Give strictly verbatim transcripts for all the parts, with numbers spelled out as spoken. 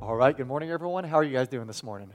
All right, good morning, everyone. How are you guys doing this morning?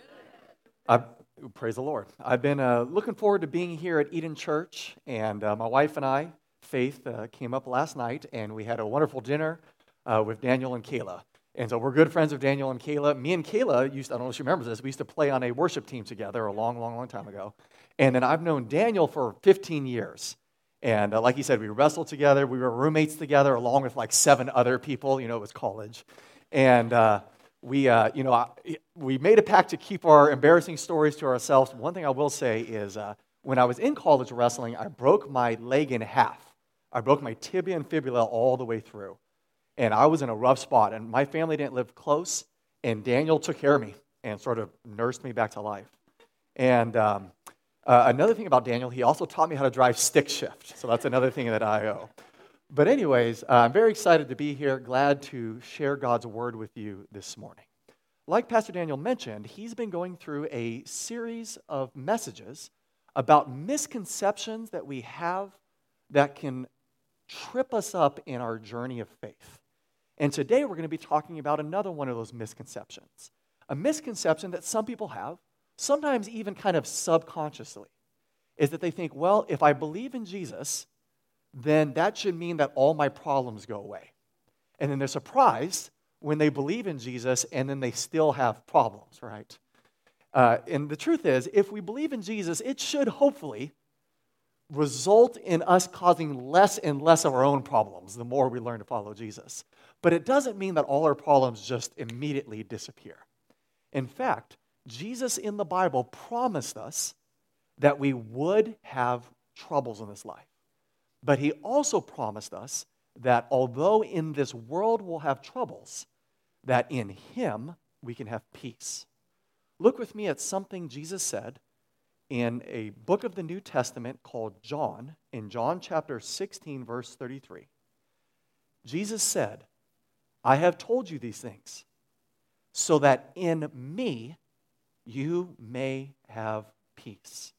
I, praise the Lord. I've been uh, looking forward to being here at Eden Church, and uh, my wife and I, Faith, uh, came up last night, and we had a wonderful dinner uh, with Daniel and Kayla. And so we're good friends of Daniel and Kayla. Me and Kayla used to, I don't know if she remembers this, we used to play on a worship team together a long, long, long time ago. And then I've known Daniel for fifteen years. And uh, like he said, we wrestled together. We were roommates together along with like seven other people. You know, it was college. And uh, we, uh, you know, I, we made a pact to keep our embarrassing stories to ourselves. One thing I will say is uh, when I was in college wrestling, I broke my leg in half. I broke my tibia and fibula all the way through. And I was in a rough spot. And my family didn't live close. And Daniel took care of me and sort of nursed me back to life. And um, uh, another thing about Daniel, he also taught me how to drive stick shift. So that's another thing that I owe. But anyways, uh, I'm very excited to be here, glad to share God's word with you this morning. Like Pastor Daniel mentioned, he's been going through a series of messages about misconceptions that we have that can trip us up in our journey of faith. And today we're going to be talking about another one of those misconceptions. A misconception that some people have, sometimes even kind of subconsciously, is that they think, well, if I believe in Jesus, then that should mean that all my problems go away. And then they're surprised when they believe in Jesus and then they still have problems, right? Uh, and the truth is, if we believe in Jesus, it should hopefully result in us causing less and less of our own problems the more we learn to follow Jesus. But it doesn't mean that all our problems just immediately disappear. In fact, Jesus in the Bible promised us that we would have troubles in this life. But he also promised us that although in this world we'll have troubles, that in him we can have peace. Look with me at something Jesus said in a book of the New Testament called John, in John chapter sixteen, verse thirty-three. Jesus said, I have told you these things so that in me you may have peace.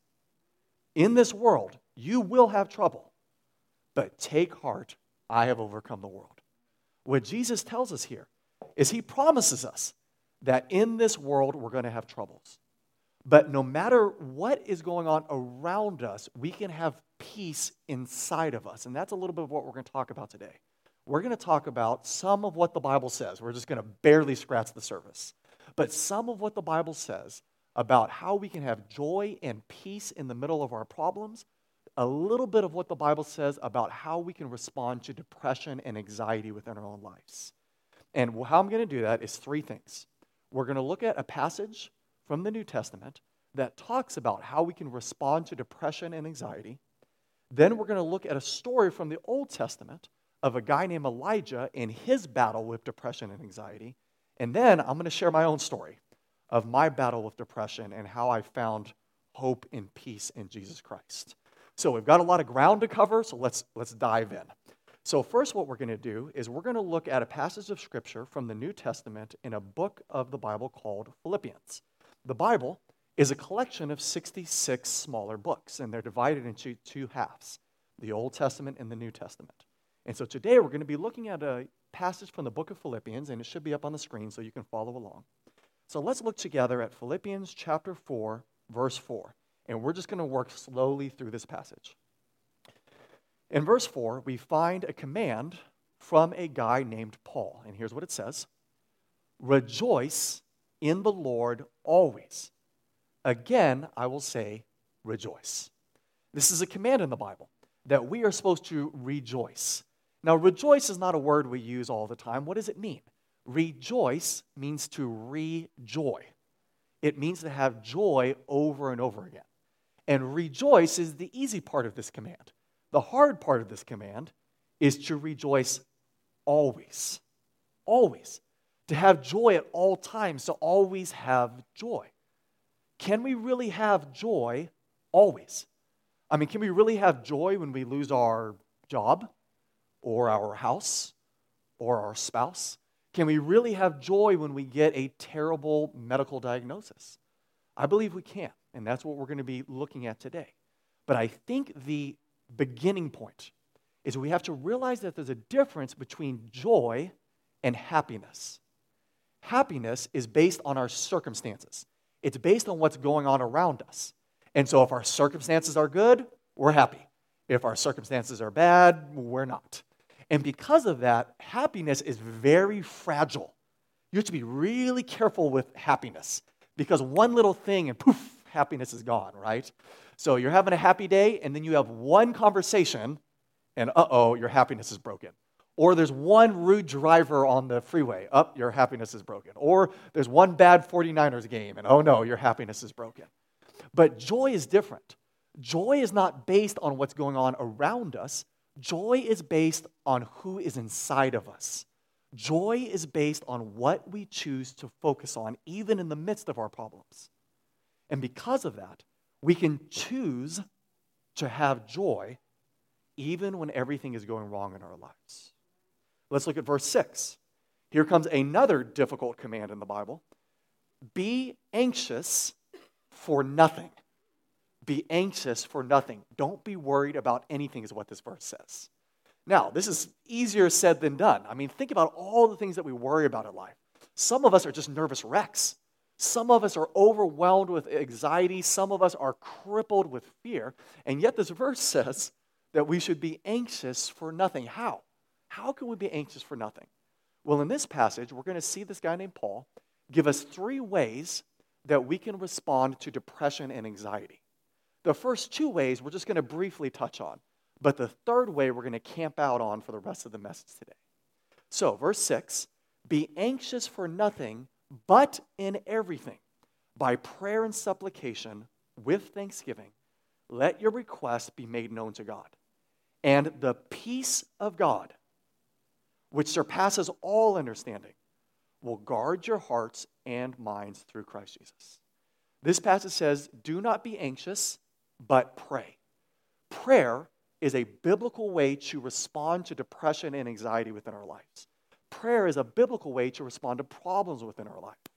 In this world, you will have trouble. But take heart, I have overcome the world. What Jesus tells us here is he promises us that in this world we're going to have troubles. But no matter what is going on around us, we can have peace inside of us. And that's a little bit of what we're going to talk about today. We're going to talk about some of what the Bible says. We're just going to barely scratch the surface. But some of what the Bible says about how we can have joy and peace in the middle of our problems, a little bit of what the Bible says about how we can respond to depression and anxiety within our own lives. And how I'm going to do that is three things. We're going to look at a passage from the New Testament that talks about how we can respond to depression and anxiety. Then we're going to look at a story from the Old Testament of a guy named Elijah in his battle with depression and anxiety. And then I'm going to share my own story of my battle with depression and how I found hope and peace in Jesus Christ. So we've got a lot of ground to cover, so let's let's dive in. So first what we're going to do is we're going to look at a passage of Scripture from the New Testament in a book of the Bible called Philippians. The Bible is a collection of sixty-six smaller books, and they're divided into two halves, the Old Testament and the New Testament. And so today we're going to be looking at a passage from the book of Philippians, and it should be up on the screen so you can follow along. So let's look together at Philippians chapter four, verse four. And we're just going to work slowly through this passage. In verse four, we find a command from a guy named Paul. And here's what it says. Rejoice in the Lord always. Again, I will say, rejoice. This is a command in the Bible that we are supposed to rejoice. Now, rejoice is not a word we use all the time. What does it mean? Rejoice means to rejoy. It means to have joy over and over again. And rejoice is the easy part of this command. The hard part of this command is to rejoice always. Always. To have joy at all times, to always have joy. Can we really have joy always? I mean, can we really have joy when we lose our job or our house or our spouse? Can we really have joy when we get a terrible medical diagnosis? I believe we can, and that's what we're going to be looking at today. But I think the beginning point is we have to realize that there's a difference between joy and happiness. happiness is based on our circumstances. It's based on what's going on around us. And so if our circumstances are good, we're happy. If our circumstances are bad, we're not. And because of that, happiness is very fragile. You have to be really careful with happiness because one little thing and poof, happiness is gone, right? So you're having a happy day and then you have one conversation and uh-oh, your happiness is broken. Or there's one rude driver on the freeway, up, oh, your happiness is broken. Or there's one bad forty-niners game and oh no, your happiness is broken. But joy is different. Joy is not based on what's going on around us. Joy is based on who is inside of us. Joy is based on what we choose to focus on, even in the midst of our problems. And because of that, we can choose to have joy even when everything is going wrong in our lives. Let's look at verse six. Here comes another difficult command in the Bible. Be anxious for nothing. Be anxious for nothing. Don't be worried about anything is what this verse says. Now, this is easier said than done. I mean, think about all the things that we worry about in life. Some of us are just nervous wrecks. Some of us are overwhelmed with anxiety. Some of us are crippled with fear. And yet this verse says that we should be anxious for nothing. How? How can we be anxious for nothing? Well, in this passage, we're going to see this guy named Paul give us three ways that we can respond to depression and anxiety. The first two ways we're just going to briefly touch on, but the third way we're going to camp out on for the rest of the message today. So, verse six, be anxious for nothing, but in everything, by prayer and supplication, with thanksgiving, let your requests be made known to God. And the peace of God, which surpasses all understanding, will guard your hearts and minds through Christ Jesus. This passage says, do not be anxious, but pray. Prayer is a biblical way to respond to depression and anxiety within our lives. Prayer is a biblical way to respond to problems within our life.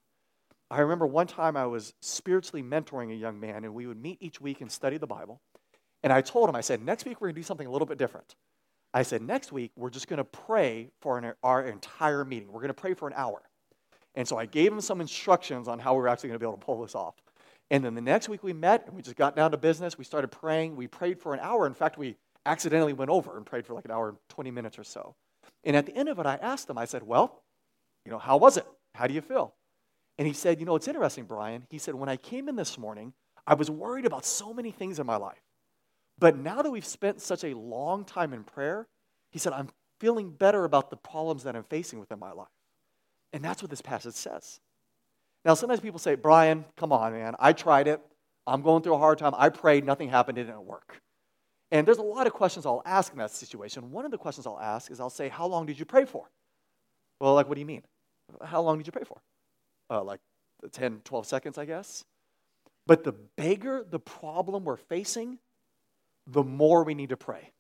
I remember one time I was spiritually mentoring a young man, and we would meet each week and study the Bible. And I told him, I said, next week we're going to do something a little bit different. I said, next week we're just going to pray for an, our entire meeting. We're going to pray for an hour. And so I gave him some instructions on how we were actually going to be able to pull this off. And then the next week we met, and we just got down to business. We started praying. We prayed for an hour. In fact, we accidentally went over and prayed for like an hour and twenty minutes or so. And at the end of it, I asked him, I said, well, you know, how was it? How do you feel? And he said, you know, it's interesting, Brian. He said, when I came in this morning, I was worried about so many things in my life. But now that we've spent such a long time in prayer, he said, I'm feeling better about the problems that I'm facing within my life. And that's what this passage says. Now, sometimes people say, Brian, come on, man. I tried it. I'm going through a hard time. I prayed. Nothing happened. It didn't work. And there's a lot of questions I'll ask in that situation. One of the questions I'll ask is I'll say, how long did you pray for? Well, like, what do you mean? How long did you pray for? Uh, like ten, twelve seconds, I guess. But the bigger the problem we're facing, the more we need to pray.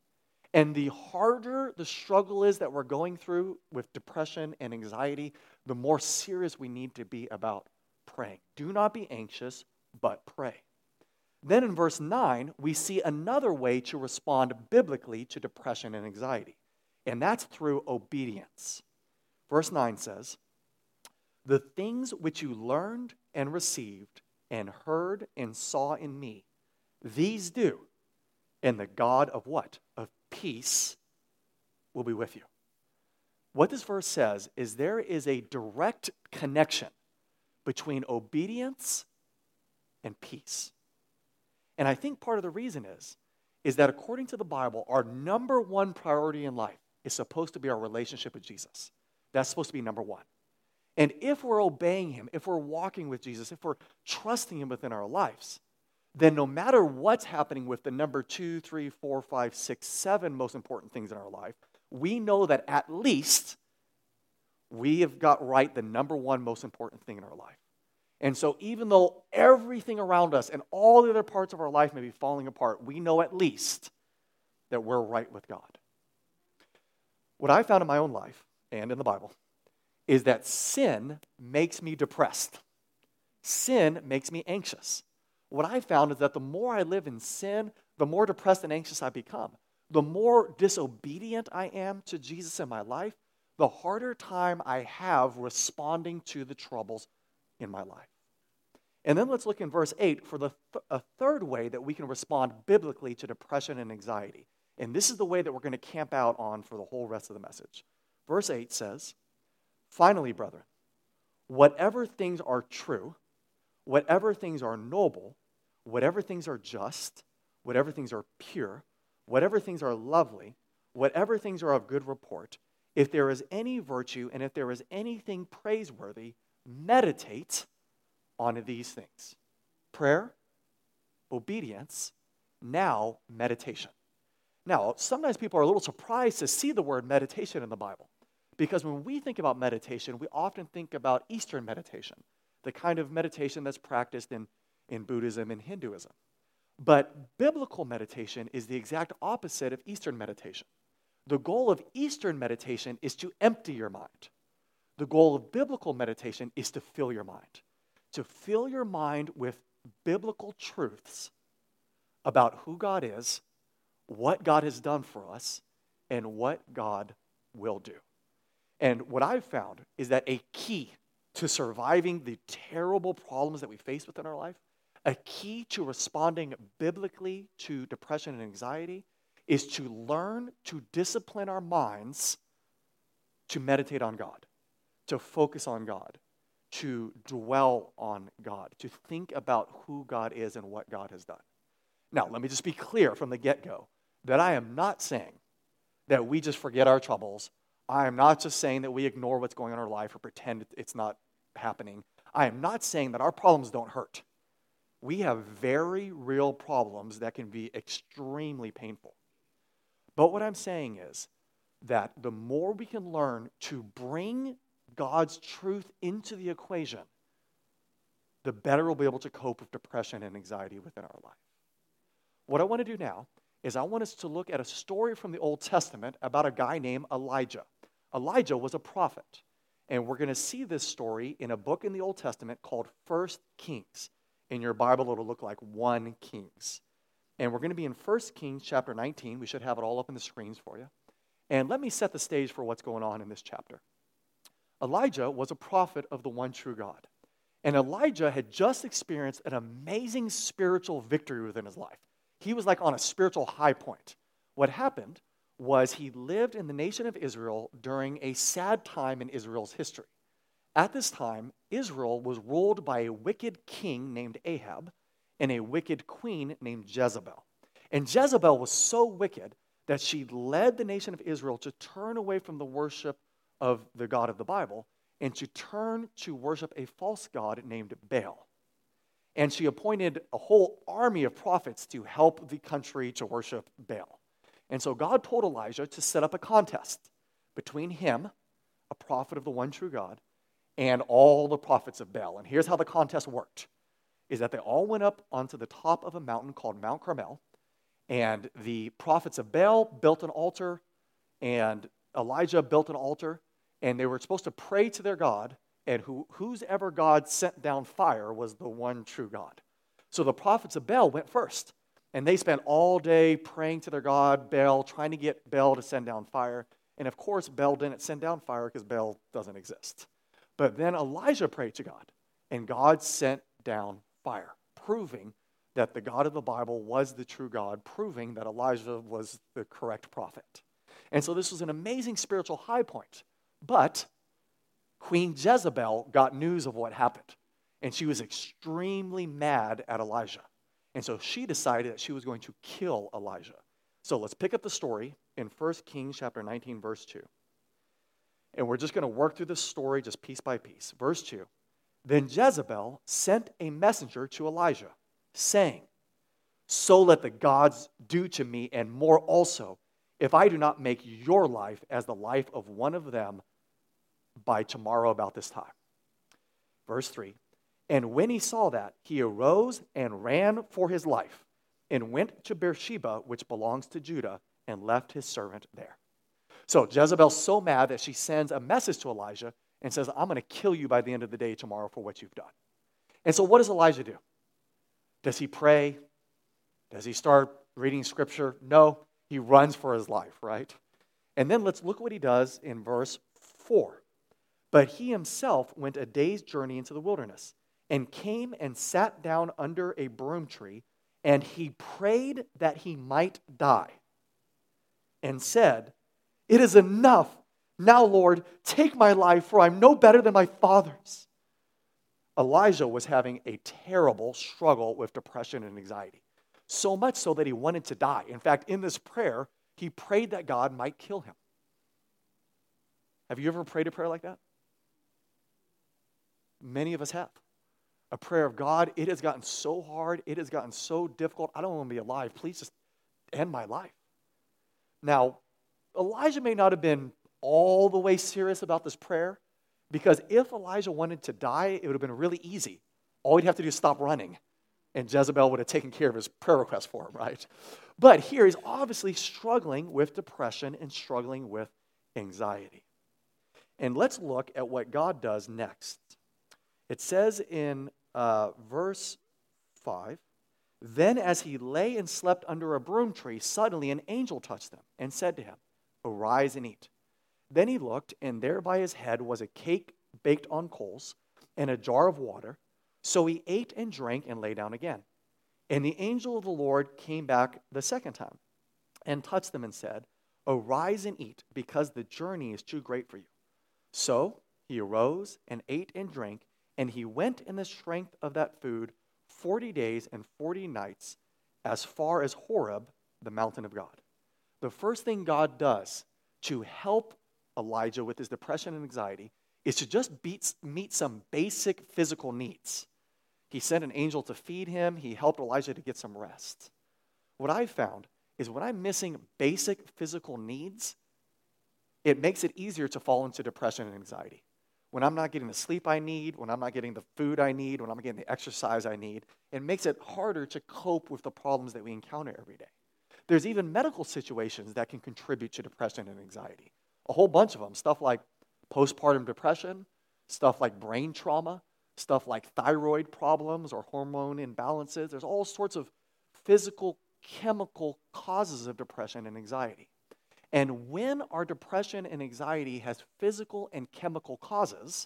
And the harder the struggle is that we're going through with depression and anxiety, the more serious we need to be about praying. Do not be anxious, but pray. Then in verse nine, we see another way to respond biblically to depression and anxiety, and that's through obedience. Verse nine says, the things which you learned and received and heard and saw in me, these do, and the God of what? Of peace will be with you. What this verse says is there is a direct connection between obedience and peace. And I think part of the reason is, is that according to the Bible, our number one priority in life is supposed to be our relationship with Jesus. That's supposed to be number one. And if we're obeying him, if we're walking with Jesus, if we're trusting him within our lives, then no matter what's happening with the number two, three, four, five, six, seven most important things in our life, we know that at least we have got right the number one most important thing in our life. And so even though everything around us and all the other parts of our life may be falling apart, we know at least that we're right with God. What I found in my own life and in the Bible is that sin makes me depressed. Sin makes me anxious. What I found is that the more I live in sin, the more depressed and anxious I become. The more disobedient I am to Jesus in my life, the harder time I have responding to the troubles in my life. And then let's look in verse eight for the th- a third way that we can respond biblically to depression and anxiety. And this is the way that we're going to camp out on for the whole rest of the message. Verse eight says, "Finally, brethren, whatever things are true, whatever things are noble, whatever things are just, whatever things are pure, whatever things are lovely, whatever things are of good report, if there is any virtue and if there is anything praiseworthy, meditate on these things." Prayer, obedience, now meditation. Now, sometimes people are a little surprised to see the word meditation in the Bible, because when we think about meditation, we often think about Eastern meditation, the kind of meditation that's practiced in, in Buddhism and Hinduism. But biblical meditation is the exact opposite of Eastern meditation. The goal of Eastern meditation is to empty your mind. The goal of biblical meditation is to fill your mind. To fill your mind with biblical truths about who God is, what God has done for us, and what God will do. And what I've found is that a key to surviving the terrible problems that we face within our life, a key to responding biblically to depression and anxiety, is to learn to discipline our minds to meditate on God, to focus on God, to dwell on God, to think about who God is and what God has done. Now, let me just be clear from the get-go that I am not saying that we just forget our troubles. I am not just saying that we ignore what's going on in our life or pretend it's not happening. I am not saying that our problems don't hurt. We have very real problems that can be extremely painful. But what I'm saying is that the more we can learn to bring God's truth into the equation, the better we'll be able to cope with depression and anxiety within our life. What I want to do now is I want us to look at a story from the Old Testament about a guy named Elijah. Elijah was a prophet, and we're going to see this story in a book in the Old Testament called First Kings. In your Bible, it'll look like First Kings. And we're going to be in First Kings chapter nineteen. We should have it all up on the screens for you. And let me set the stage for what's going on in this chapter. Elijah was a prophet of the one true God. And Elijah had just experienced an amazing spiritual victory within his life. He was like on a spiritual high point. What happened was he lived in the nation of Israel during a sad time in Israel's history. At this time, Israel was ruled by a wicked king named Ahab and a wicked queen named Jezebel. And Jezebel was so wicked that she led the nation of Israel to turn away from the worship of the God of the Bible and to turn to worship a false god named Baal. And she appointed a whole army of prophets to help the country to worship Baal. And so God told Elijah to set up a contest between him, a prophet of the one true God, and all the prophets of Baal. And here's how the contest worked, is that they all went up onto the top of a mountain called Mount Carmel, and the prophets of Baal built an altar, and Elijah built an altar, and they were supposed to pray to their God, and who, whose ever God sent down fire was the one true God. So the prophets of Baal went first, and they spent all day praying to their God, Baal, trying to get Baal to send down fire. And of course, Baal didn't send down fire because Baal doesn't exist. But then Elijah prayed to God, and God sent down fire, proving that the God of the Bible was the true God, proving that Elijah was the correct prophet. And so this was an amazing spiritual high point. But Queen Jezebel got news of what happened, and she was extremely mad at Elijah. And so she decided that she was going to kill Elijah. So let's pick up the story in First Kings chapter nineteen, verse two. And we're just going to work through this story just piece by piece. Verse two, "Then Jezebel sent a messenger to Elijah, saying, 'So let the gods do to me and more also, if I do not make your life as the life of one of them by tomorrow about this time.'" Verse three, "And when he saw that, he arose and ran for his life and went to Beersheba, which belongs to Judah, and left his servant there." So Jezebel's so mad that she sends a message to Elijah and says, "I'm going to kill you by the end of the day tomorrow for what you've done." And so what does Elijah do? Does he pray? Does he start reading scripture? No, he runs for his life, right? And then let's look what he does in verse four. But he himself went a day's journey into the wilderness and came and sat down under a broom tree, and he prayed that he might die and said, "It is enough. Now, Lord, take my life, for I'm no better than my father's." Elijah was having a terrible struggle with depression and anxiety, so much so that he wanted to die. In fact, in this prayer, he prayed that God might kill him. Have you ever prayed a prayer like that? Many of us have. A prayer of, God, it has gotten so hard, it has gotten so difficult, I don't want to be alive. Please just end my life. Now, Elijah may not have been all the way serious about this prayer, because if Elijah wanted to die, it would have been really easy. All he'd have to do is stop running, and Jezebel would have taken care of his prayer request for him, right? But here he's obviously struggling with depression and struggling with anxiety. And let's look at what God does next. It says in uh, verse five, "Then as he lay and slept under a broom tree, suddenly an angel touched him and said to him, 'Arise and eat.' Then he looked, and there by his head was a cake baked on coals and a jar of water. So he ate and drank and lay down again. And the angel of the Lord came back the second time and touched them and said, 'Arise and eat, because the journey is too great for you.' So he arose and ate and drank, and he went in the strength of that food forty days and forty nights as far as Horeb, the mountain of God." The first thing God does to help Elijah with his depression and anxiety is to just beat, meet some basic physical needs. He sent an angel to feed him. He helped Elijah to get some rest. What I've found is when I'm missing basic physical needs, it makes it easier to fall into depression and anxiety. When I'm not getting the sleep I need, when I'm not getting the food I need, when I'm not getting the exercise I need, it makes it harder to cope with the problems that we encounter every day. There's even medical situations that can contribute to depression and anxiety. A whole bunch of them. Stuff like postpartum depression, stuff like brain trauma, stuff like thyroid problems or hormone imbalances. There's all sorts of physical, chemical causes of depression and anxiety. And when our depression and anxiety has physical and chemical causes,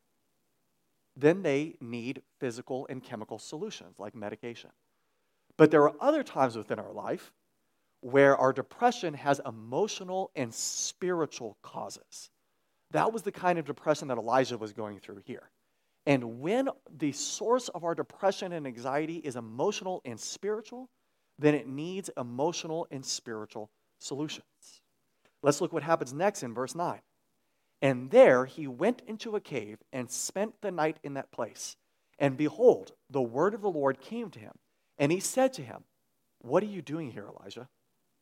then they need physical and chemical solutions like medication. But there are other times within our life where our depression has emotional and spiritual causes. That was the kind of depression that Elijah was going through here. And when the source of our depression and anxiety is emotional and spiritual, then it needs emotional and spiritual solutions. Let's look what happens next in verse nine. "And there he went into a cave and spent the night in that place. And behold, the word of the Lord came to him. And he said to him, 'What are you doing here, Elijah?'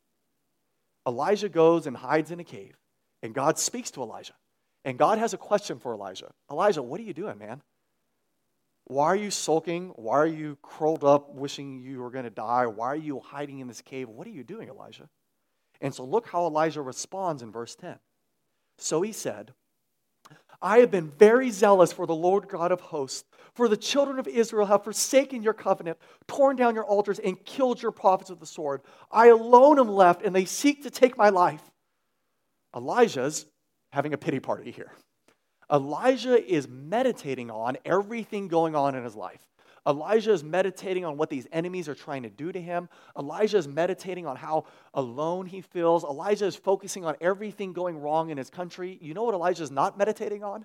Elijah goes and hides in a cave. And God speaks to Elijah. And God has a question for Elijah. Elijah, what are you doing, man? Why are you sulking? Why are you curled up wishing you were going to die? Why are you hiding in this cave? What are you doing, Elijah?" And so look how Elijah responds in verse ten. "So he said, 'I have been very zealous for the Lord God of hosts, for the children of Israel have forsaken your covenant, torn down your altars, and killed your prophets with the sword. I alone am left, and they seek to take my life.'" Elijah's having a pity party here. Elijah is meditating on everything going on in his life. Elijah is meditating on what these enemies are trying to do to him. Elijah is meditating on how alone he feels. Elijah is focusing on everything going wrong in his country. You know what Elijah is not meditating on?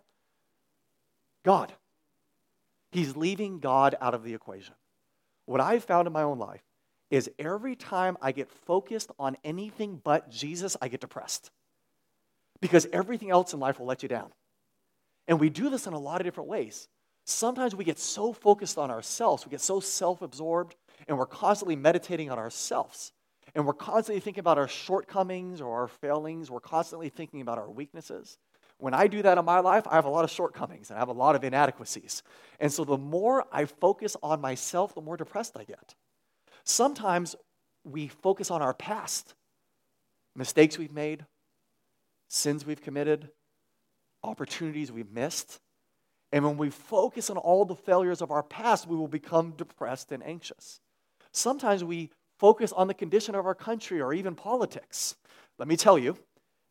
God. He's leaving God out of the equation. What I've found in my own life is every time I get focused on anything but Jesus, I get depressed. Because everything else in life will let you down. And we do this in a lot of different ways. Sometimes we get so focused on ourselves, we get so self-absorbed, and we're constantly meditating on ourselves. And we're constantly thinking about our shortcomings or our failings. We're constantly thinking about our weaknesses. When I do that in my life, I have a lot of shortcomings and I have a lot of inadequacies. And so the more I focus on myself, the more depressed I get. Sometimes we focus on our past, mistakes we've made, sins we've committed, opportunities we've missed. And when we focus on all the failures of our past, we will become depressed and anxious. Sometimes we focus on the condition of our country or even politics. Let me tell you,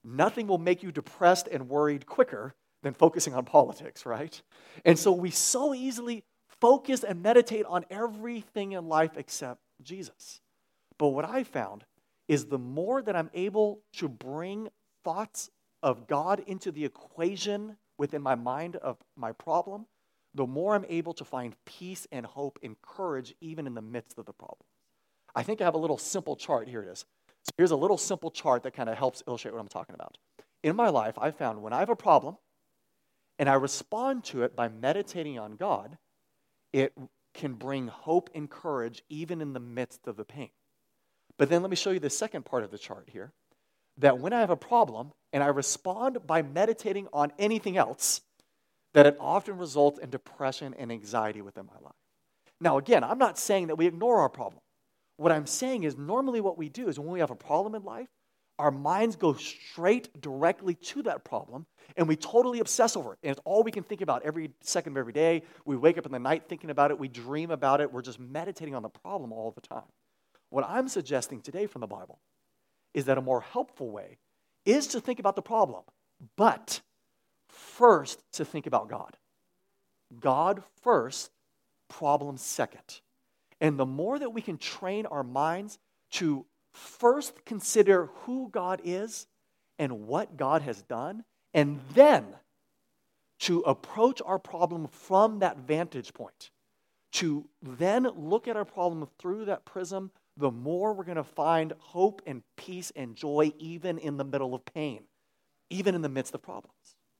Nothing will make you depressed and worried quicker than focusing on politics, right? And so we so easily focus and meditate on everything in life except Jesus. But what I found is the more that I'm able to bring thoughts of God into the equation within my mind of my problem, the more I'm able to find peace and hope and courage even in the midst of the problem. I think I have a little simple chart. Here it is. So here's a little simple chart that kind of helps illustrate what I'm talking about. In my life, I found when I have a problem and I respond to it by meditating on God, it can bring hope and courage even in the midst of the pain. But then let me show you the second part of the chart here, that when I have a problem and I respond by meditating on anything else, that it often results in depression and anxiety within my life. Now, again, I'm not saying that we ignore our problem. What I'm saying is normally what we do is when we have a problem in life, our minds go straight directly to that problem, and we totally obsess over it. And it's all we can think about every second of every day. We wake up in the night thinking about it. We dream about it. We're just meditating on the problem all the time. What I'm suggesting today from the Bible is that a more helpful way is to think about the problem, but first to think about God. God first, problem second. And the more that we can train our minds to first consider who God is and what God has done, and then to approach our problem from that vantage point, to then look at our problem through that prism, the more we're going to find hope and peace and joy even in the middle of pain, even in the midst of problems.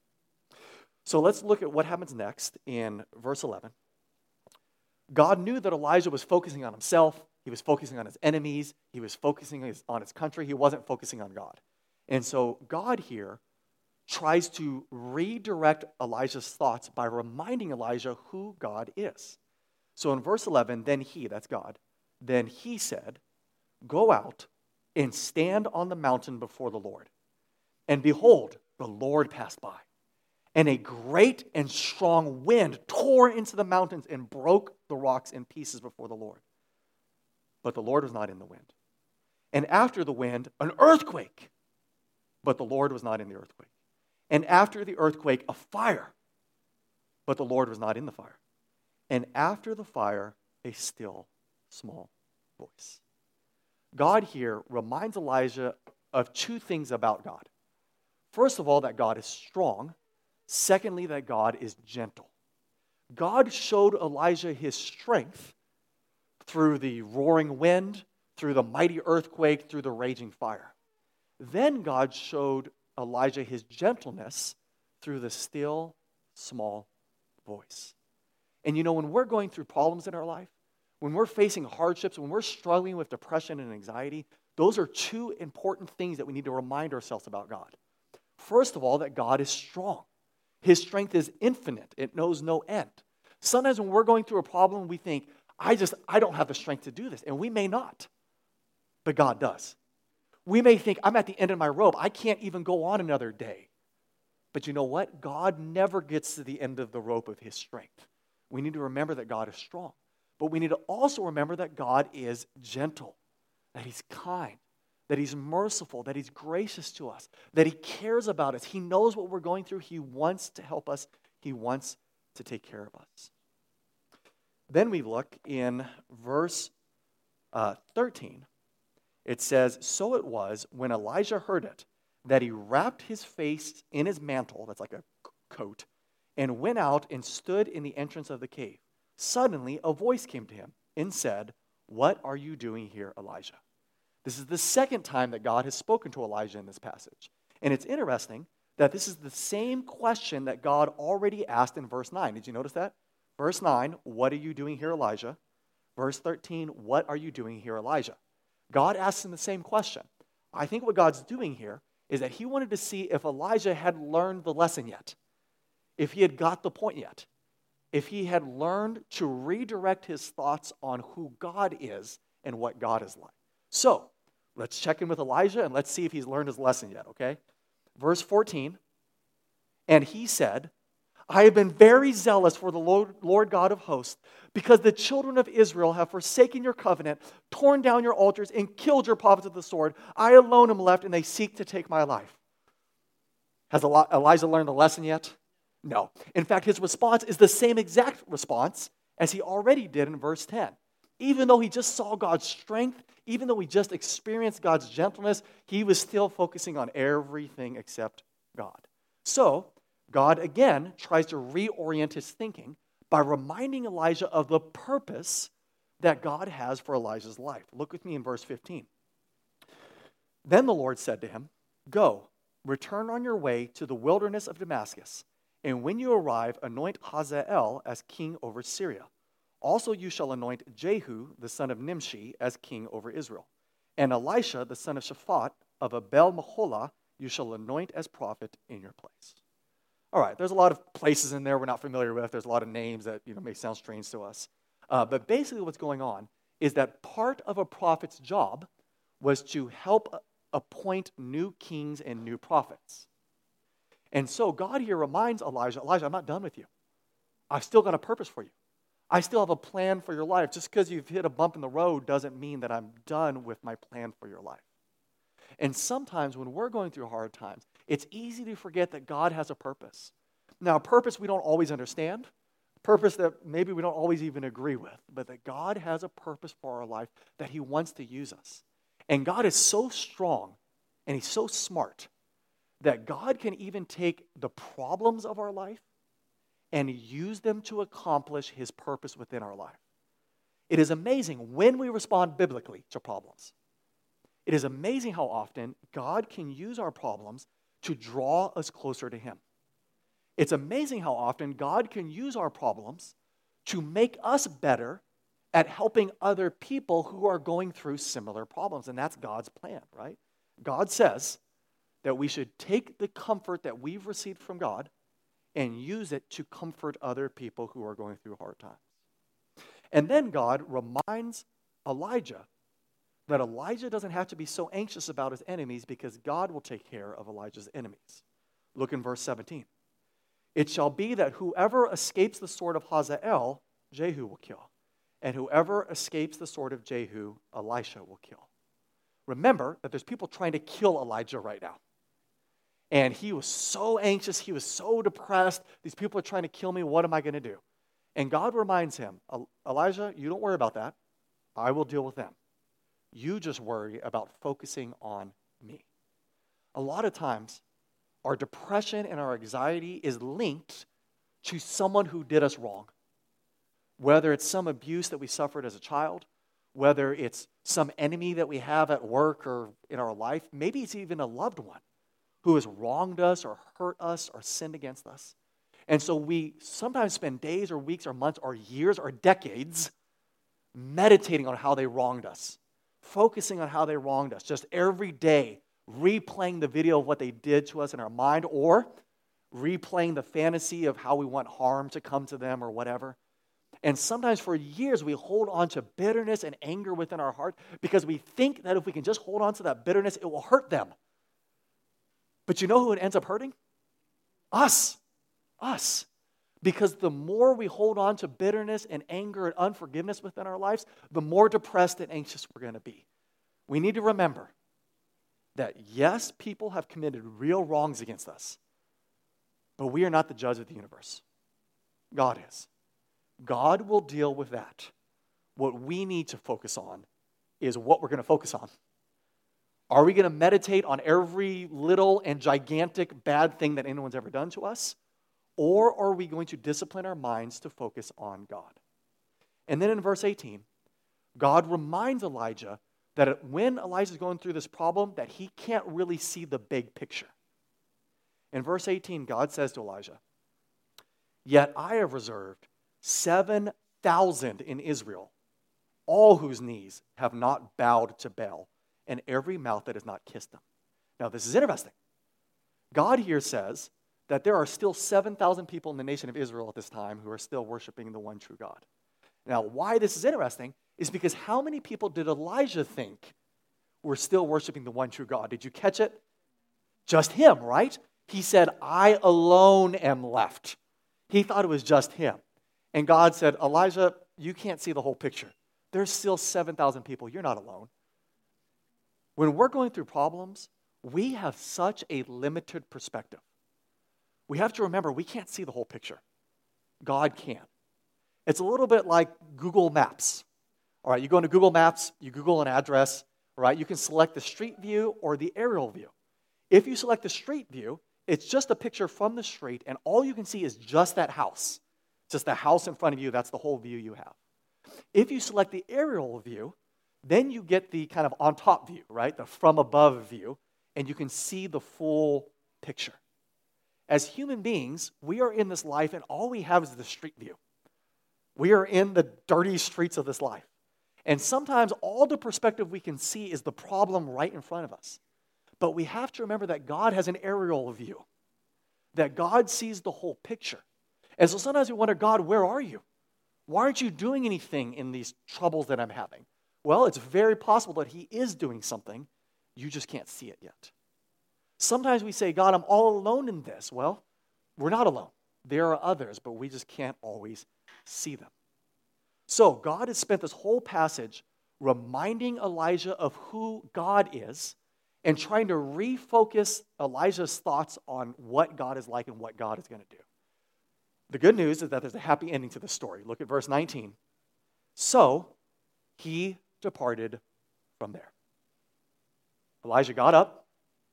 So let's look at what happens next in verse eleven. God knew that Elijah was focusing on himself. He was focusing on his enemies. He was focusing on his country. He wasn't focusing on God. And so God here tries to redirect Elijah's thoughts by reminding Elijah who God is. So in verse eleven, then he, that's God, then he said, go out and stand on the mountain before the Lord. And behold, the Lord passed by. And a great and strong wind tore into the mountains and broke the rocks in pieces before the Lord. But the Lord was not in the wind. And after the wind, an earthquake. But the Lord was not in the earthquake. And after the earthquake, a fire. But the Lord was not in the fire. And after the fire, a still small voice. God here reminds Elijah of two things about God. First of all, that God is strong. Secondly, that God is gentle. God showed Elijah his strength through the roaring wind, through the mighty earthquake, through the raging fire. Then God showed Elijah his gentleness through the still, small voice. And you know, when we're going through problems in our life, when we're facing hardships, when we're struggling with depression and anxiety, those are two important things that we need to remind ourselves about God. First of all, that God is strong. His strength is infinite. It knows no end. Sometimes when we're going through a problem, we think, I just, I don't have the strength to do this. And we may not, but God does. We may think, I'm at the end of my rope. I can't even go on another day. But you know what? God never gets to the end of the rope of his strength. We need to remember that God is strong. But we need to also remember that God is gentle, that he's kind, that he's merciful, that he's gracious to us, that he cares about us. He knows what we're going through. He wants to help us. He wants to take care of us. Then we look in verse uh, thirteen. It says, so it was when Elijah heard it, that he wrapped his face in his mantle, that's like a coat, and went out and stood in the entrance of the cave. Suddenly a voice came to him and said, what are you doing here, Elijah? This is the second time that God has spoken to Elijah in this passage. And it's interesting that this is the same question that God already asked in verse nine. Did you notice that? Verse nine, what are you doing here, Elijah? Verse thirteen, what are you doing here, Elijah? God asks him the same question. I think what God's doing here is that he wanted to see if Elijah had learned the lesson yet, if he had got the point yet, if he had learned to redirect his thoughts on who God is and what God is like. So, let's check in with Elijah and let's see if he's learned his lesson yet, okay? Verse fourteen, and he said, I have been very zealous for the Lord, Lord God of hosts, because the children of Israel have forsaken your covenant, torn down your altars, and killed your prophets with the sword. I alone am left, and they seek to take my life. Has Eli- Elijah learned the lesson yet? No. In fact, his response is the same exact response as he already did in verse ten. Even though he just saw God's strength, even though he just experienced God's gentleness, he was still focusing on everything except God. So, God again tries to reorient his thinking by reminding Elijah of the purpose that God has for Elijah's life. Look with me in verse fifteen. Then the Lord said to him, "Go, return on your way to the wilderness of Damascus, and when you arrive, anoint Hazael as king over Syria. Also you shall anoint Jehu, the son of Nimshi, as king over Israel. And Elisha, the son of Shaphat, of Abel-Meholah, you shall anoint as prophet in your place." All right, there's a lot of places in there we're not familiar with. There's a lot of names that, you know, may sound strange to us. Uh, but basically what's going on is that part of a prophet's job was to help appoint new kings and new prophets. And so God here reminds Elijah, Elijah, I'm not done with you. I've still got a purpose for you. I still have a plan for your life. Just because you've hit a bump in the road doesn't mean that I'm done with my plan for your life. And sometimes when we're going through hard times, it's easy to forget that God has a purpose. Now, a purpose we don't always understand, purpose that maybe we don't always even agree with, but that God has a purpose for our life, that he wants to use us. And God is so strong and he's so smart that God can even take the problems of our life and use them to accomplish his purpose within our life. It is amazing when we respond biblically to problems. It is amazing how often God can use our problems to draw us closer to him. It's amazing how often God can use our problems to make us better at helping other people who are going through similar problems. And that's God's plan, right? God says that we should take the comfort that we've received from God and use it to comfort other people who are going through hard times. And then God reminds Elijah that Elijah doesn't have to be so anxious about his enemies because God will take care of Elijah's enemies. Look in verse seventeen. It shall be that whoever escapes the sword of Hazael, Jehu will kill. And whoever escapes the sword of Jehu, Elisha will kill. Remember that there's people trying to kill Elijah right now. And he was so anxious. He was so depressed. These people are trying to kill me. What am I going to do? And God reminds him, Elijah, you don't worry about that. I will deal with them. You just worry about focusing on me. A lot of times, our depression and our anxiety is linked to someone who did us wrong. Whether it's some abuse that we suffered as a child, whether it's some enemy that we have at work or in our life, maybe it's even a loved one who has wronged us or hurt us or sinned against us. And so we sometimes spend days or weeks or months or years or decades meditating on how they wronged us, focusing on how they wronged us, just every day replaying the video of what they did to us in our mind or replaying the fantasy of how we want harm to come to them or whatever. And sometimes for years we hold on to bitterness and anger within our heart because we think that if we can just hold on to that bitterness, it will hurt them. But you know who it ends up hurting? Us. Us. Because the more we hold on to bitterness and anger and unforgiveness within our lives, the more depressed and anxious we're going to be. We need to remember that yes, people have committed real wrongs against us, but we are not the judge of the universe. God is. God will deal with that. What we need to focus on is what we're going to focus on. Are we going to meditate on every little and gigantic bad thing that anyone's ever done to us? Or are we going to discipline our minds to focus on God? And then in verse eighteen, God reminds Elijah that when Elijah's going through this problem, that he can't really see the big picture. In verse eighteen, God says to Elijah, "Yet I have reserved seven thousand in Israel, all whose knees have not bowed to Baal, and every mouth that has not kissed them." Now, this is interesting. God here says that there are still seven thousand people in the nation of Israel at this time who are still worshiping the one true God. Now, why this is interesting is because how many people did Elijah think were still worshiping the one true God? Did you catch it? Just him, right? He said, "I alone am left." He thought it was just him. And God said, "Elijah, you can't see the whole picture. There's still seven thousand people. You're not alone." When we're going through problems, we have such a limited perspective. we have to remember we can't see the whole picture. God can. It's a little bit like Google Maps. All right, you go into Google Maps, you Google an address, all right? You can select the street view or the aerial view. If you select the street view, it's just a picture from the street, and all you can see is just that house. Just the house in front of you, that's the whole view you have. If you select the aerial view, then you get the kind of on top view, right? The from above view, and you can see the full picture. As human beings, we are in this life, and all we have is the street view. We are in the dirty streets of this life. And sometimes all the perspective we can see is the problem right in front of us. But we have to remember that God has an aerial view, that God sees the whole picture. And so sometimes we wonder, God, where are you? Why aren't you doing anything in these troubles that I'm having? Well, it's very possible that he is doing something. You just can't see it yet. Sometimes we say, God, I'm all alone in this. Well, we're not alone. There are others, but we just can't always see them. So God has spent this whole passage reminding Elijah of who God is and trying to refocus Elijah's thoughts on what God is like and what God is going to do. The good news is that there's a happy ending to the story. Look at verse nineteen. So he departed from there. Elijah got up.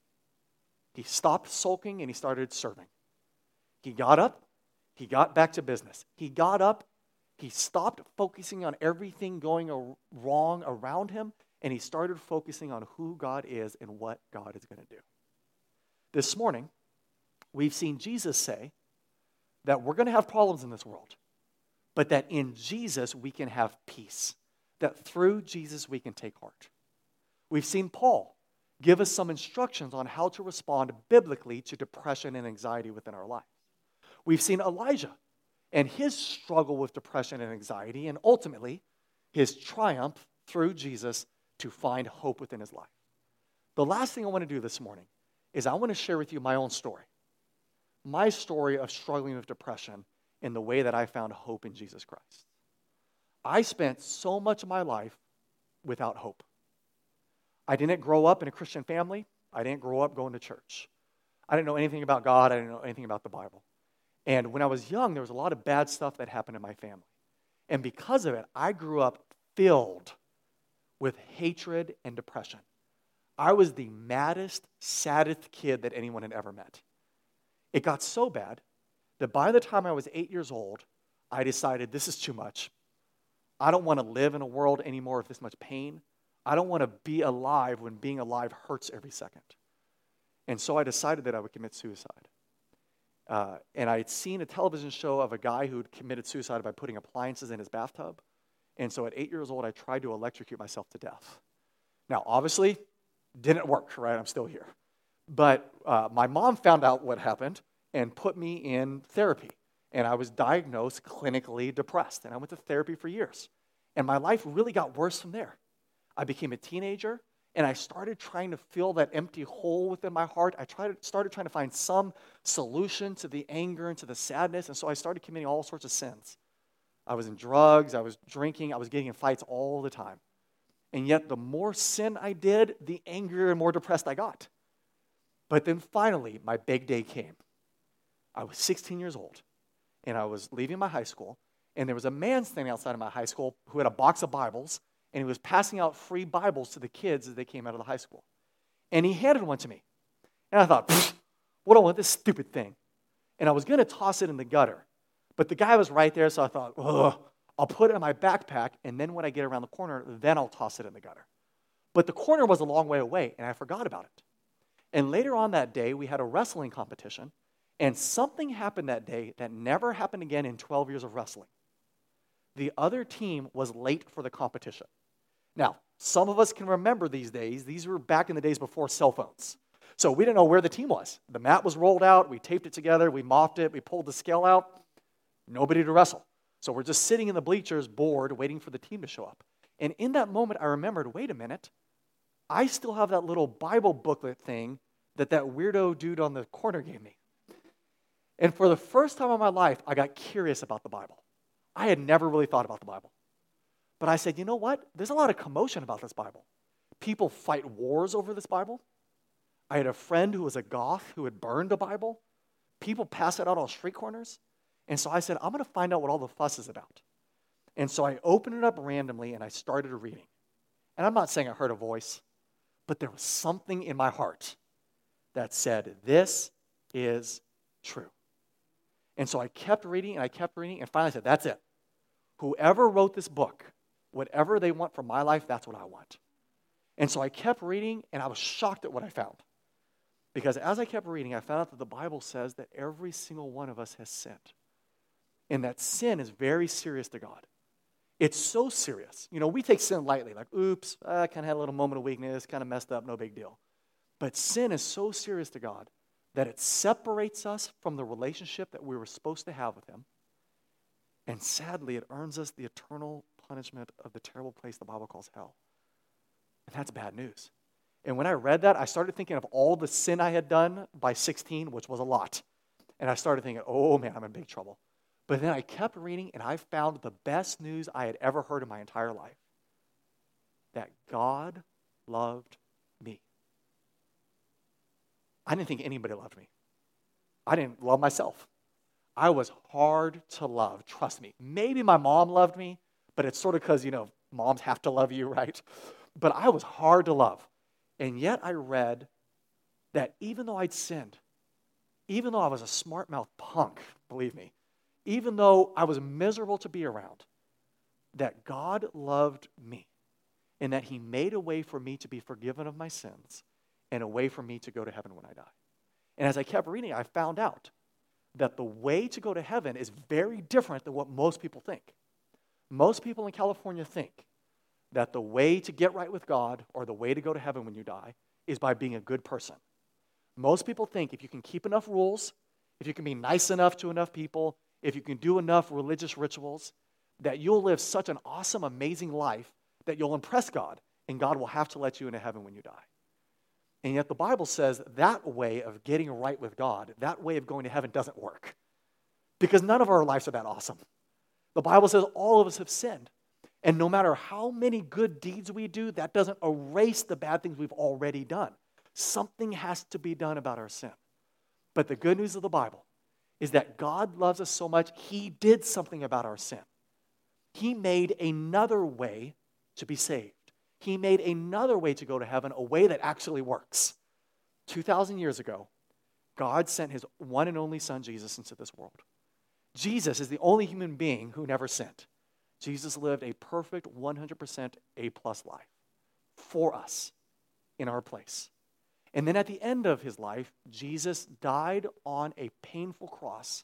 He stopped sulking and he started serving. He got up. He got back to business. He got up. He stopped focusing on everything going wrong around him, and he started focusing on who God is and what God is going to do. This morning, we've seen Jesus say that we're going to have problems in this world, but that in Jesus we can have peace, that through Jesus we can take heart. We've seen Paul give us some instructions on how to respond biblically to depression and anxiety within our life. We've seen Elijah and his struggle with depression and anxiety, and ultimately his triumph through Jesus to find hope within his life. The last thing I want to do this morning is I want to share with you my own story. My story of struggling with depression in the way that I found hope in Jesus Christ. I spent so much of my life without hope. I didn't grow up in a Christian family. I didn't grow up going to church. I didn't know anything about God. I didn't know anything about the Bible. And when I was young, there was a lot of bad stuff that happened in my family. And because of it, I grew up filled with hatred and depression. I was the maddest, saddest kid that anyone had ever met. It got so bad that by the time I was eight years old, I decided this is too much. I don't want to live in a world anymore with this much pain. I don't want to be alive when being alive hurts every second. And so I decided that I would commit suicide. Uh, and I had seen a television show of a guy who had committed suicide by putting appliances in his bathtub. And so at eight years old, I tried to electrocute myself to death. Now, obviously, didn't work, right? I'm still here. But uh, my mom found out what happened and put me in therapy. And I was diagnosed clinically depressed. And I went to therapy for years. And my life really got worse from there. I became a teenager, and I started trying to fill that empty hole within my heart. I tried, started trying to find some solution to the anger and to the sadness, and so I started committing all sorts of sins. I was in drugs, I was drinking, I was getting in fights all the time. And yet the more sin I did, the angrier and more depressed I got. But then finally, my big day came. I was sixteen years old, and I was leaving my high school, and there was a man standing outside of my high school who had a box of Bibles, and he was passing out free Bibles to the kids as they came out of the high school. And he handed one to me. And I thought, what do I want this stupid thing? And I was going to toss it in the gutter. But the guy was right there, so I thought, ugh, I'll put it in my backpack, and then when I get around the corner, then I'll toss it in the gutter. But the corner was a long way away, and I forgot about it. And later on that day, we had a wrestling competition, and something happened that day that never happened again in twelve years of wrestling. The other team was late for the competition. Now, some of us can remember these days. These were back in the days before cell phones. So we didn't know where the team was. The mat was rolled out. We taped it together. We mopped it. We pulled the scale out. Nobody to wrestle. So we're just sitting in the bleachers, bored, waiting for the team to show up. And in that moment, I remembered, wait a minute. I still have that little Bible booklet thing that that weirdo dude on the corner gave me. And for the first time in my life, I got curious about the Bible. I had never really thought about the Bible. But I said, you know what? There's a lot of commotion about this Bible. People fight wars over this Bible. I had a friend who was a goth who had burned a Bible. People pass it out on street corners. And so I said, I'm going to find out what all the fuss is about. And so I opened it up randomly and I started reading. And I'm not saying I heard a voice, but there was something in my heart that said, this is true. And so I kept reading and I kept reading and finally I said, that's it. Whoever wrote this book, whatever they want from my life, that's what I want. And so I kept reading and I was shocked at what I found. Because as I kept reading, I found out that the Bible says that every single one of us has sinned. And that sin is very serious to God. It's so serious. You know, we take sin lightly, like, oops, I kind of had a little moment of weakness, kind of messed up, no big deal. But sin is so serious to God that it separates us from the relationship that we were supposed to have with Him. And sadly, it earns us the eternal punishment of the terrible place the Bible calls hell. And that's bad news. And when I read that, I started thinking of all the sin I had done by sixteen, which was a lot. And I started thinking, oh man, I'm in big trouble. But then I kept reading, and I found the best news I had ever heard in my entire life. That God loved me. I didn't think anybody loved me. I didn't love myself. I was hard to love, trust me. Maybe my mom loved me, but it's sort of because, you know, moms have to love you, right? But I was hard to love. And yet I read that even though I'd sinned, even though I was a smart-mouthed punk, believe me, even though I was miserable to be around, that God loved me and that He made a way for me to be forgiven of my sins and a way for me to go to heaven when I die. And as I kept reading, I found out that the way to go to heaven is very different than what most people think. Most people in California think that the way to get right with God or the way to go to heaven when you die is by being a good person. Most people think if you can keep enough rules, if you can be nice enough to enough people, if you can do enough religious rituals, that you'll live such an awesome, amazing life that you'll impress God, and God will have to let you into heaven when you die. And yet the Bible says that way of getting right with God, that way of going to heaven doesn't work. Because none of our lives are that awesome. The Bible says all of us have sinned. And no matter how many good deeds we do, that doesn't erase the bad things we've already done. Something has to be done about our sin. But the good news of the Bible is that God loves us so much, He did something about our sin. He made another way to be saved. He made another way to go to heaven, a way that actually works. two thousand years ago, God sent His one and only Son, Jesus, into this world. Jesus is the only human being who never sinned. Jesus lived a perfect one hundred percent A-plus life for us, in our place. And then at the end of His life, Jesus died on a painful cross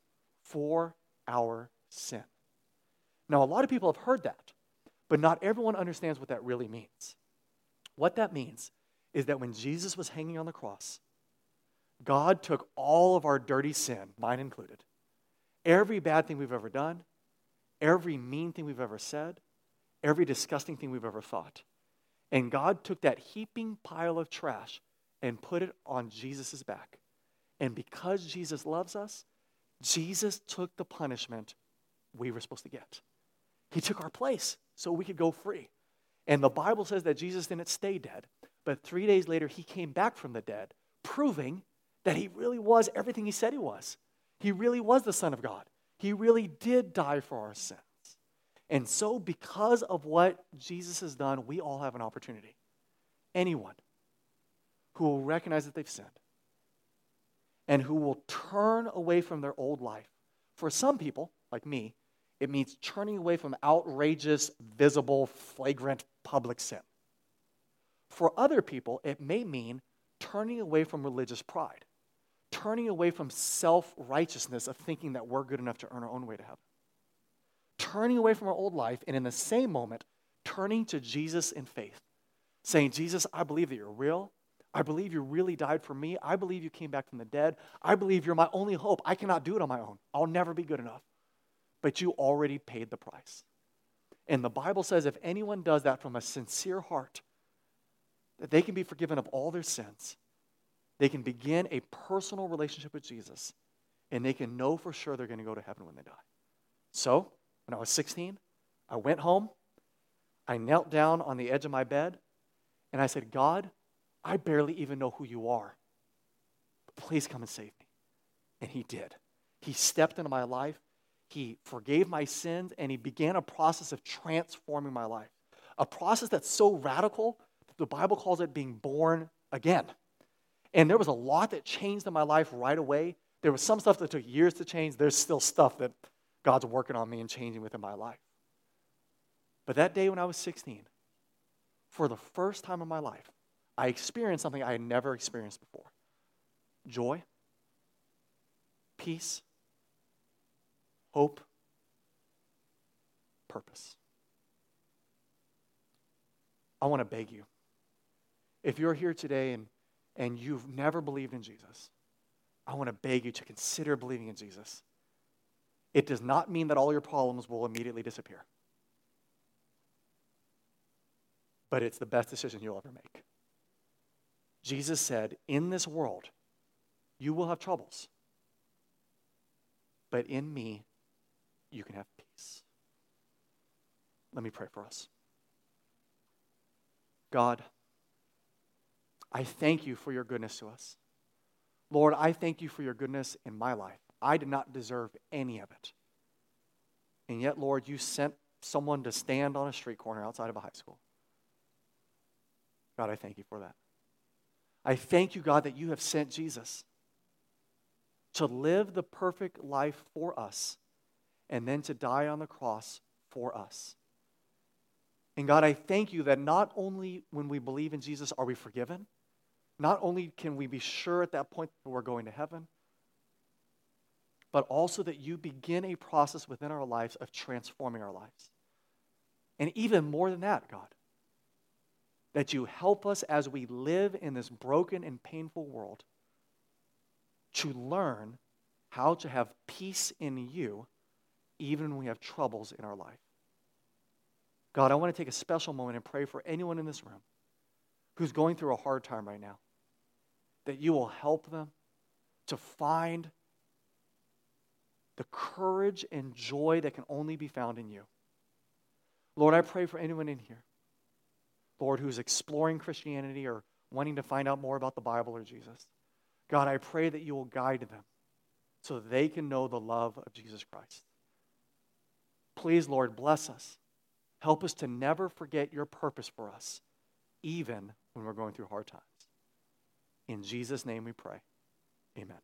for our sin. Now, a lot of people have heard that, but not everyone understands what that really means. What that means is that when Jesus was hanging on the cross, God took all of our dirty sin, mine included, every bad thing we've ever done, every mean thing we've ever said, every disgusting thing we've ever thought. And God took that heaping pile of trash and put it on Jesus' back. And because Jesus loves us, Jesus took the punishment we were supposed to get. He took our place so we could go free. And the Bible says that Jesus didn't stay dead, but three days later He came back from the dead, proving that He really was everything He said He was. He really was the Son of God. He really did die for our sins. And so because of what Jesus has done, we all have an opportunity. Anyone who will recognize that they've sinned and who will turn away from their old life. For some people, like me, it means turning away from outrageous, visible, flagrant public sin. For other people, it may mean turning away from religious pride, turning away from self-righteousness of thinking that we're good enough to earn our own way to heaven, turning away from our old life, and in the same moment, turning to Jesus in faith, saying, Jesus, I believe that you're real. I believe you really died for me. I believe you came back from the dead. I believe you're my only hope. I cannot do it on my own. I'll never be good enough. But you already paid the price. And the Bible says if anyone does that from a sincere heart, that they can be forgiven of all their sins. They can begin a personal relationship with Jesus, and they can know for sure they're going to go to heaven when they die. So, when I was sixteen, I went home, I knelt down on the edge of my bed, and I said, God, I barely even know who you are. Please come and save me. And he did. He stepped into my life. He forgave my sins, and he began a process of transforming my life. A process that's so radical that the Bible calls it being born again. And there was a lot that changed in my life right away. There was some stuff that took years to change. There's still stuff that God's working on me and changing within my life. But that day when I was sixteen, for the first time in my life, I experienced something I had never experienced before. Joy, peace, hope, purpose. I want to beg you, if you're here today and, and you've never believed in Jesus, I want to beg you to consider believing in Jesus. It does not mean that all your problems will immediately disappear. But it's the best decision you'll ever make. Jesus said, in this world, you will have troubles. But in me, you can have peace. Let me pray for us. God, I thank you for your goodness to us. Lord, I thank you for your goodness in my life. I did not deserve any of it. And yet, Lord, you sent someone to stand on a street corner outside of a high school. God, I thank you for that. I thank you, God, that you have sent Jesus to live the perfect life for us and then to die on the cross for us. And God, I thank you that not only when we believe in Jesus are we forgiven, not only can we be sure at that point that we're going to heaven, but also that you begin a process within our lives of transforming our lives. And even more than that, God, that you help us as we live in this broken and painful world to learn how to have peace in you even when we have troubles in our life. God, I want to take a special moment and pray for anyone in this room who's going through a hard time right now, that you will help them to find the courage and joy that can only be found in you. Lord, I pray for anyone in here, Lord, who's exploring Christianity or wanting to find out more about the Bible or Jesus. God, I pray that you will guide them so that they can know the love of Jesus Christ. Please, Lord, bless us. Help us to never forget your purpose for us, even when we're going through hard times. In Jesus' name we pray. Amen.